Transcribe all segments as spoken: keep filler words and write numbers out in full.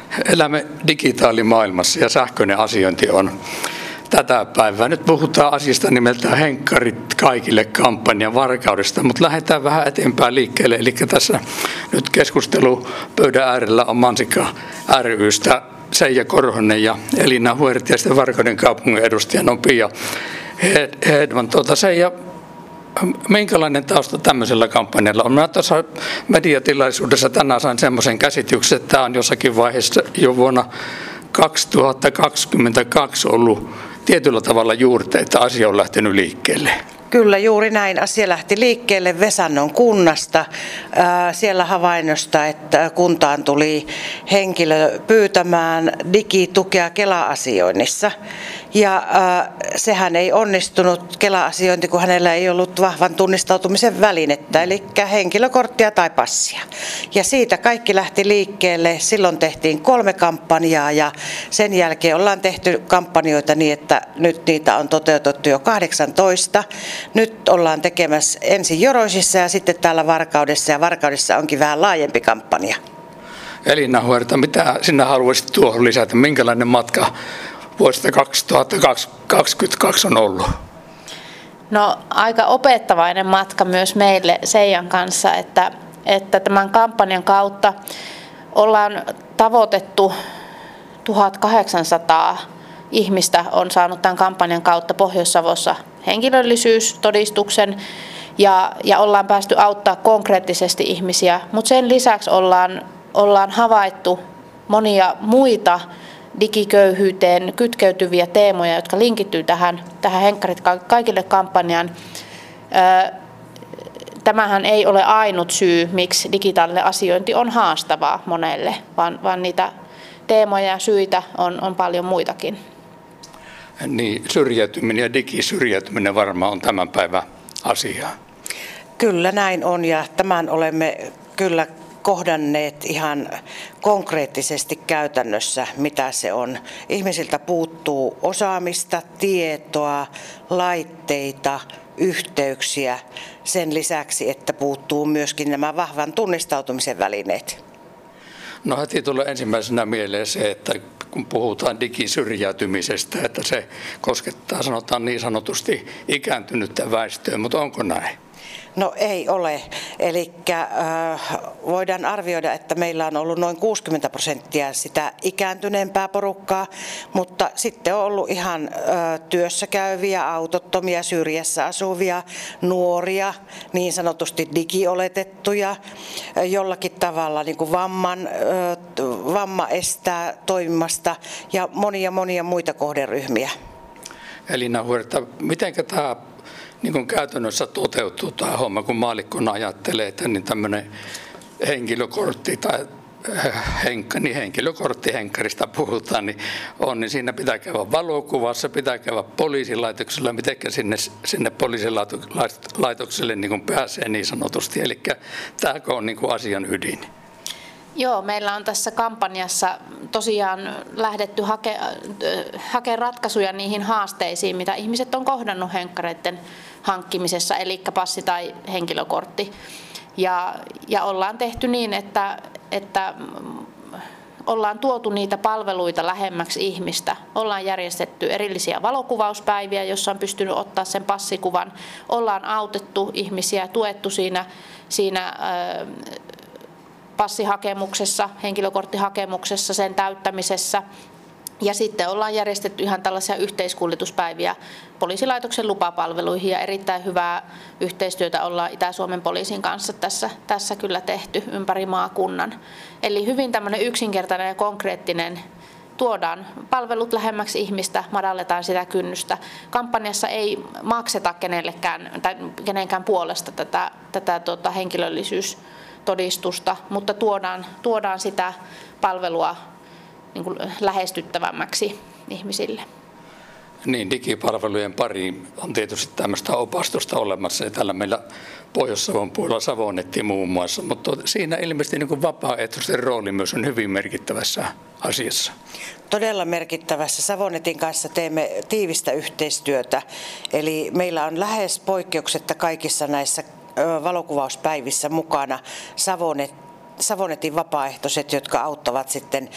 Elämme digitaalimaailmassa ja sähköinen asiointi on tätä päivää. Nyt puhutaan asiasta nimeltään Henkkarit kaikille -kampanjan varkaudesta, mutta lähdetään vähän eteenpäin liikkeelle. Eli tässä nyt keskustelu pöydän äärellä on Mansikka ry:stä Seija Korhonen ja Elina Huerti ja sitten Varkauden kaupungin edustajana on Pia Hedman. Tuota, Seija, minkälainen tausta tämmöisellä kampanjalla on? Mä tuossa mediatilaisuudessa tänään sain semmoisen käsityksen, että tämä on jossakin vaiheessa jo vuonna kaksituhattakaksikymmentäkaksi ollut tietyllä tavalla juurteita, asia on lähtenyt liikkeelle. Kyllä, juuri näin. Asia lähti liikkeelle Vesannon kunnasta. Siellä havainnosta, että kuntaan tuli henkilö pyytämään digitukea Kela-asioinnissa. Ja äh, sehän ei onnistunut Kela-asiointi, kun hänellä ei ollut vahvan tunnistautumisen välinettä, eli henkilökorttia tai passia. Ja siitä kaikki lähti liikkeelle. Silloin tehtiin kolme kampanjaa ja sen jälkeen ollaan tehty kampanjoita niin, että nyt niitä on toteutettu jo kahdeksantoista. Nyt ollaan tekemässä ensin Joroisissa ja sitten täällä Varkaudessa, ja Varkaudessa onkin vähän laajempi kampanja. Elina Huerta, mitä sinä haluaisit tuohon lisätä? Minkälainen matka vuodesta kaksituhattakaksikymmentäkaksi on ollut? No, aika opettavainen matka myös meille Seijan kanssa, että, että tämän kampanjan kautta ollaan tavoitettu tuhatkahdeksansataa ihmistä on saanut tämän kampanjan kautta Pohjois-Savossa henkilöllisyystodistuksen ja, ja ollaan päästy auttaa konkreettisesti ihmisiä, mutta sen lisäksi ollaan, ollaan havaittu monia muita digiköyhyyteen kytkeytyviä teemoja, jotka linkittyy tähän, tähän Henkkarit kaikille -kampanjaan. Tämähän ei ole ainut syy, miksi digitaalinen asiointi on haastavaa monelle, vaan, vaan niitä teemoja ja syitä on, on paljon muitakin. Niin, syrjäytyminen ja digisyrjäytyminen varmaan on tämän päivän asia. Kyllä näin on, ja tämän olemme kyllä kohdanneet ihan konkreettisesti käytännössä, mitä se on. Ihmisiltä puuttuu osaamista, tietoa, laitteita, yhteyksiä, sen lisäksi, että puuttuu myöskin nämä vahvan tunnistautumisen välineet. No heti tulee ensimmäisenä mieleen se, että kun puhutaan digisyrjäytymisestä, että se koskettaa sanotaan niin sanotusti ikääntynyttä väestöä, mutta onko näin? No ei ole. Eli äh, voidaan arvioida, että meillä on ollut noin kuusikymmentä prosenttia sitä ikääntyneempää porukkaa, mutta sitten on ollut ihan äh, työssä käyviä, autottomia, syrjässä asuvia, nuoria, niin sanotusti digioletettuja, äh, jollakin tavalla niin kuin vamman, äh, vamma estää toimimasta ja monia monia muita kohderyhmiä. Elina Huerta, miten tämä niin kuin käytännössä toteutuu tämä homma, kun maallikkona ajattelee, että niin tämmöinen henkilökortti tai henkka, niin henkilökortti henkkarista puhutaan, niin on, niin siinä pitää käydä valokuvassa, pitää käydä poliisilaitoksella, miten sinne, sinne poliisilaitokselle niin kuin pääsee niin sanotusti. Eli tämäkö on niin kuin asian ydin? Joo, meillä on tässä kampanjassa tosiaan lähdetty hakemaan hake ratkaisuja niihin haasteisiin, mitä ihmiset on kohdannut henkkareiden hankkimisessa, eli passi tai henkilökortti. Ja, ja ollaan tehty niin, että, että ollaan tuotu niitä palveluita lähemmäksi ihmistä. Ollaan järjestetty erillisiä valokuvauspäiviä, jossa on pystynyt ottaa sen passikuvan. Ollaan autettu ihmisiä, tuettu siinä, siinä passihakemuksessa, henkilökorttihakemuksessa, sen täyttämisessä. Ja sitten ollaan järjestetty ihan tällaisia yhteiskuljetuspäiviä poliisilaitoksen lupapalveluihin ja erittäin hyvää yhteistyötä ollaan Itä-Suomen poliisin kanssa tässä, tässä kyllä tehty ympäri maakunnan. Eli hyvin tämmöinen yksinkertainen ja konkreettinen, tuodaan palvelut lähemmäksi ihmistä, madalletaan sitä kynnystä. Kampanjassa ei makseta kenellekään tai kenenkään puolesta tätä, tätä tuota, henkilöllisyystodistusta, mutta tuodaan, tuodaan sitä palvelua niin kuin lähestyttävämmäksi ihmisille. Niin, digipalvelujen pariin on tietysti tämmöistä opastusta olemassa, ja täällä meillä Pohjois-Savon puolella Savonetti muun muassa, mutta siinä ilmeisesti niin kuin vapaaehtoisten rooli myös on hyvin merkittävässä asiassa. Todella merkittävässä. Savonetin kanssa teemme tiivistä yhteistyötä, eli meillä on lähes poikkeuksetta kaikissa näissä valokuvauspäivissä mukana Savonet Savonetin vapaaehtoiset, jotka auttavat sitten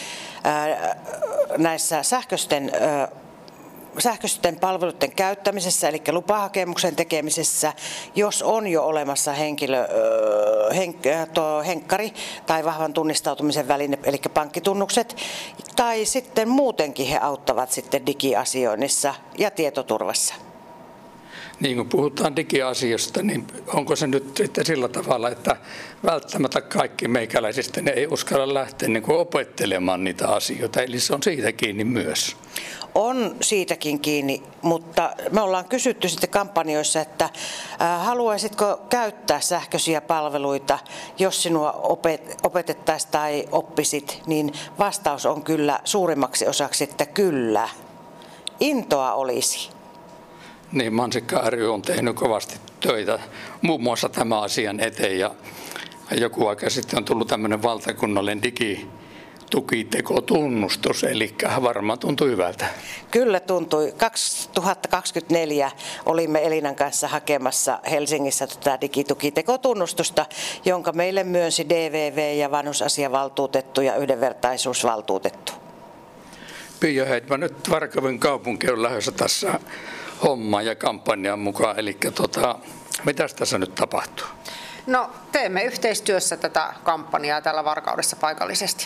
näissä sähköisten sähköisten palveluiden käyttämisessä, eli lupahakemuksen tekemisessä, jos on jo olemassa henkilö, henk, tuo henkkari tai vahvan tunnistautumisen väline, eli pankkitunnukset, tai sitten muutenkin he auttavat sitten digiasioinnissa ja tietoturvassa. Niin kun puhutaan digiasioista, niin onko se nyt sitten sillä tavalla, että välttämättä kaikki meikäläisistä ne ei uskalla lähteä niin kuin opettelemaan niitä asioita, eli se on siitä kiinni myös? On siitäkin kiinni, mutta me ollaan kysytty sitten kampanjoissa, että haluaisitko käyttää sähköisiä palveluita, jos sinua opetettaisiin tai oppisit, niin vastaus on kyllä suurimmaksi osaksi, että kyllä. Intoa olisi. Niin, Mansikka ry on tehnyt kovasti töitä muun muassa tämän asian eteen ja joku aika sitten on tullut tämmöinen valtakunnallinen digitukitekotunnustus, eli varmaan tuntui hyvältä. Kyllä tuntui. kaksituhattakaksikymmentäneljä olimme Elinan kanssa hakemassa Helsingissä tätä digitukitekotunnustusta, jonka meille myönsi D V V ja vanhusasiavaltuutettu ja yhdenvertaisuusvaltuutettu. Pia Heitman, nyt Varkauden kaupunki on lähdössä tässä hommaan ja kampanjan mukaan, eli tota, mitäs tässä nyt tapahtuu? No, teemme yhteistyössä tätä kampanjaa täällä Varkaudessa paikallisesti.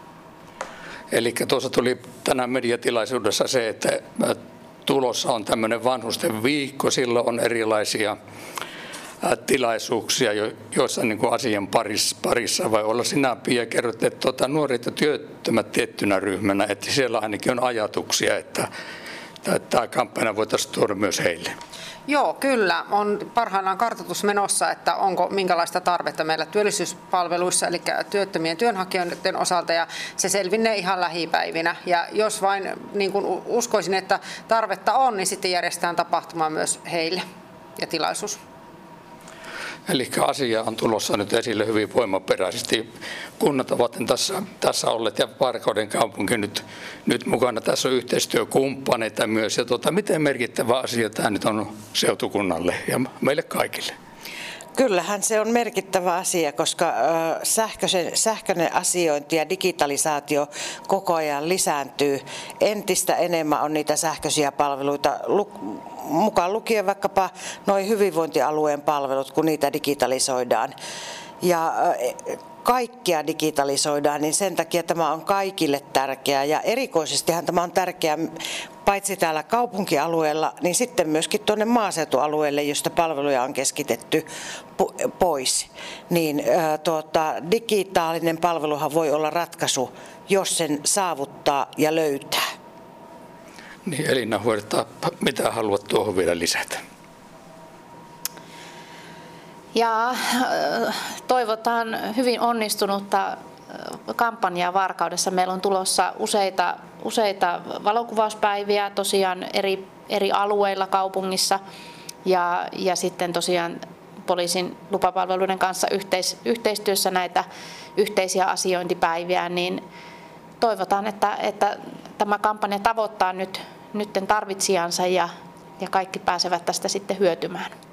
Eli tuossa tuli tänään mediatilaisuudessa se, että tulossa on tämmöinen vanhusten viikko, silloin on erilaisia tilaisuuksia, joissa niin kuin asian parissa voi olla. Sinä, Pia, kerrot, että tuota, nuoret ja työttömät tiettynä ryhmänä, että siellä ainakin on ajatuksia, että tämä kampanja voitaisiin tuoda myös heille. Joo, kyllä. On parhaillaan kartoitus menossa, että onko minkälaista tarvetta meillä työllisyyspalveluissa, eli työttömien työnhakijoiden osalta, ja se selvinnee ihan lähipäivinä. Ja jos vain niin kuin uskoisin, että tarvetta on, niin sitten järjestetään tapahtuma myös heille ja tilaisuus. Eli asia on tulossa nyt esille hyvin voimaperäisesti. Kunnat ovat tässä, tässä olleet ja Varkauden kaupunki nyt, nyt mukana. Tässä on yhteistyökumppaneita myös. Ja tuota, miten merkittävä asia tämä nyt on seutukunnalle ja meille kaikille? Kyllähän se on merkittävä asia, koska sähköisen, sähköinen asiointi ja digitalisaatio koko ajan lisääntyy. Entistä enemmän on niitä sähköisiä palveluita, mukaan lukien vaikkapa noin hyvinvointialueen palvelut, kun niitä digitalisoidaan. Ja kaikkia digitalisoidaan, niin sen takia tämä on kaikille tärkeää. Ja erikoisestihan tämä on tärkeää paitsi täällä kaupunkialueella, niin sitten myöskin tuonne maaseutualueelle, josta palveluja on keskitetty pois. Niin tuota, digitaalinen palveluhan voi olla ratkaisu, jos sen saavuttaa ja löytää. Niin, Elina Huerta, mitä haluat tuohon vielä lisätä? Ja toivotaan hyvin onnistunutta kampanjaa Varkaudessa. Meillä on tulossa useita, useita valokuvauspäiviä tosiaan eri, eri alueilla kaupungissa ja, ja sitten tosiaan poliisin lupapalveluiden kanssa yhteis, yhteistyössä näitä yhteisiä asiointipäiviä, niin toivotaan, että, että tämä kampanja tavoittaa nyt, nytten tarvitsijansa ja, ja kaikki pääsevät tästä sitten hyötymään.